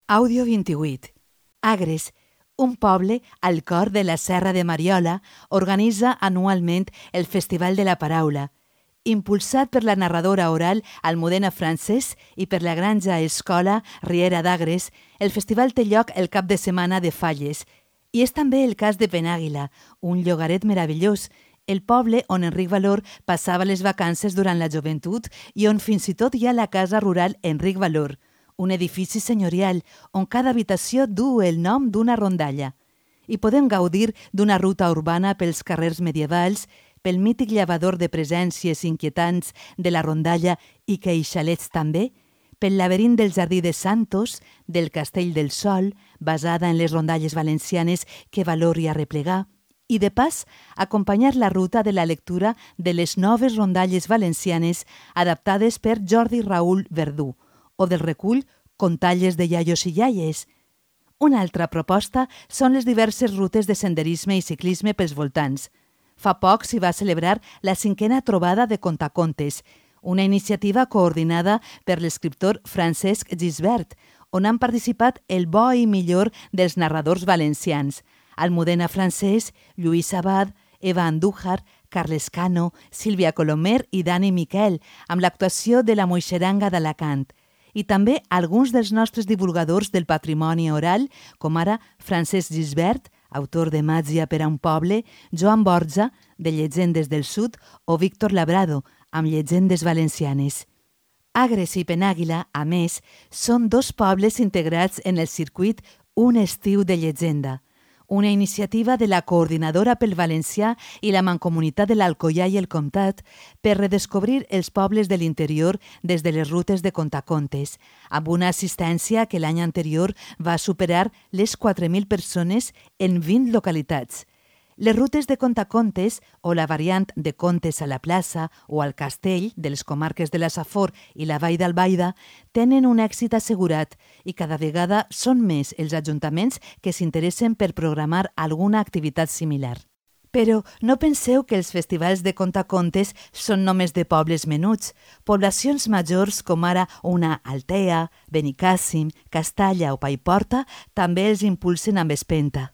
Àudio 28. Agres, un poble al cor de la Serra de Mariola, organitza anualment el Festival de la Paraula. Impulsat per la narradora oral Almudena Francés i per la granja escola Riera d'Agres, el festival té lloc el cap de setmana de Falles. I és també el cas de Penàguila, un llogaret meravellós, el poble on Enric Valor passava les vacances durant la joventut i on fins i tot hi ha la casa rural Enric Valor, un edifici senyorial on cada habitació du el nom d'una rondalla. I podem gaudir d'una ruta urbana pels carrers medievals, pel mític llevador de presències inquietants de la rondalla i queixalets també, pel laberint del Jardí de Santos, del Castell del Sol, basada en les rondalles valencianes que Valor hi ha replegar, i de pas acompanyar la ruta de la lectura de les noves rondalles valencianes adaptades per Jordi Raül Verdú, o del recull Contalles de iaios i iaies. Una altra proposta són les diverses rutes de senderisme i ciclisme pels voltants. Fa poc s'hi va celebrar la 5a trobada de contacontes, una iniciativa coordinada per l'escriptor Francesc Gisbert, on han participat el bo i millor dels narradors valencians, Almudena Francés, Lluís Abad, Eva Andújar, Carles Cano, Sílvia Colomer i Dani Miquel, amb l'actuació de la Moixeranga d'Alacant, i també alguns dels nostres divulgadors del patrimoni oral, com ara Francesc Gisbert, autor de Màgia per a un poble, Joan Borja, de Llegendes del Sud, o Víctor Labrado, amb Llegendes valencianes. Agres i Penàguila, a més, són dos pobles integrats en el circuit Un estiu de llegenda, una iniciativa de la Coordinadora pel Valencià i la Mancomunitat de l'Alcoià i el Comtat per redescobrir els pobles de l'interior des de les rutes de contacontes, amb una assistència que l'any anterior va superar les 4.000 persones en 20 localitats. Les rutes de contacontes, o la variant de contes a la plaça o al castell de les comarques de la Safor i la Vall d'Albaida, tenen un èxit assegurat i cada vegada són més els ajuntaments que s'interessen per programar alguna activitat similar. Però no penseu que els festivals de contacontes són només de pobles menuts. Poblacions majors com ara una Altea, Benicàssim, Castalla o Paiporta també els impulsen amb espenta.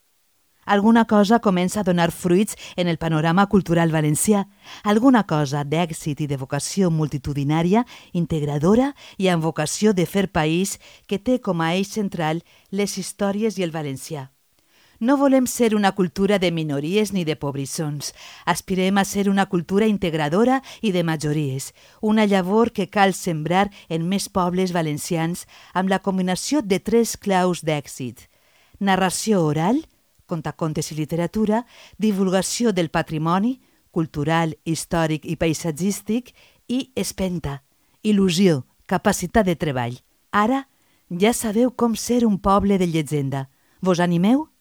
Alguna cosa comença a donar fruits en el panorama cultural valencià, alguna cosa d'èxit i de vocació multitudinària, integradora i amb vocació de fer país que té com a eix central les històries i el valencià. No volem ser una cultura de minories ni de pobrissons. Aspirem a ser una cultura integradora i de majories, una llavor que cal sembrar en més pobles valencians amb la combinació de 3 claus d'èxit: narració oral, contacontes i literatura, divulgació del patrimoni cultural, històric i paisatgístic i espenta, il·lusió, capacitat de treball. Ara ja sabeu com ser un poble de llegenda. Vos animeu?